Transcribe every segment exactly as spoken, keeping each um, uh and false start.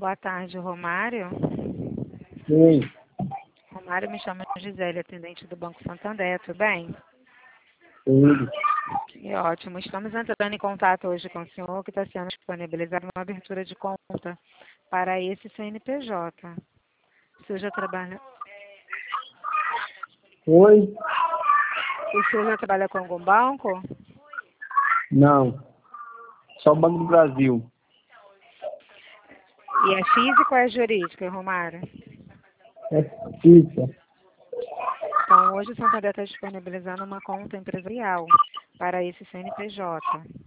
Boa tarde, Romário. Oi. Romário, me chama Gisele, atendente do Banco Santander, tudo bem? Tudo. Que ótimo. Estamos entrando em contato hoje com o senhor que está sendo disponibilizada uma abertura de conta para esse C N P J. O senhor já trabalha, Oi? o senhor já trabalha com algum banco? Não. Só o Banco do Brasil. E é físico ou é jurídico, Romário? É fixa. Então, hoje o Santander está disponibilizando uma conta empresarial para esse C N P J.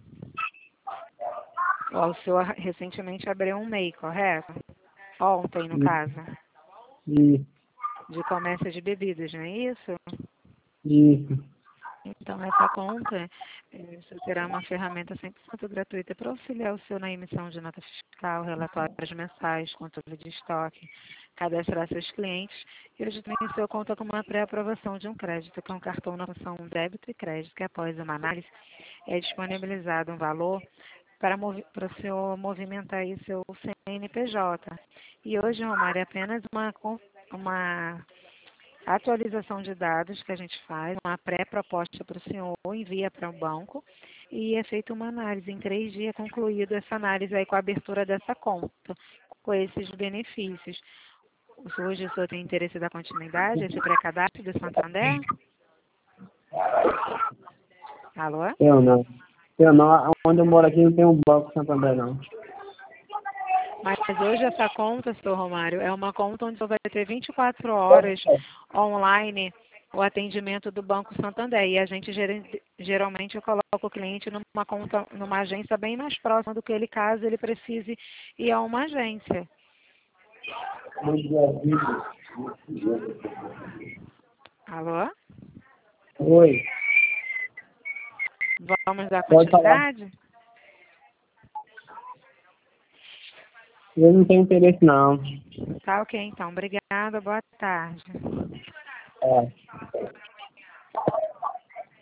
Ó, o senhor recentemente abriu um M E I, correto? Ontem, no caso. Isso. De comércio de bebidas, não é isso? Isso. Então, essa conta, eh, você terá uma ferramenta cem por cento gratuita para auxiliar o senhor na emissão de nota fiscal, relatórios mensais, controle de estoque, cadastrar seus clientes. E hoje também o senhor conta com uma pré-aprovação de um crédito, que é um cartão na função débito e crédito, que após uma análise é disponibilizado um valor para, movi para o senhor movimentar aí seu C N P J. E hoje, Romário, é apenas uma, uma atualização de dados que a gente faz, uma pré-proposta para o senhor, envia para o banco e é feita uma análise. Em três dias concluída essa análise aí com a abertura dessa conta, com esses benefícios. Hoje o senhor tem interesse da continuidade, esse pré-cadastro do Santander? Alô? Eu não. Eu não. Onde eu moro aqui não tem um Banco Santander, não. Mas hoje essa conta, senhor Romário, é uma conta onde o senhor vai ter vinte e quatro horas online o atendimento do Banco Santander. E a gente geralmente coloca o cliente numa conta, numa agência bem mais próxima do que ele, caso ele precise ir a uma agência. Alô? Alô? Oi. Vamos dar Pode falar. continuidade? Eu não tenho interesse, não. Tá ok, então. Obrigada, boa tarde. É.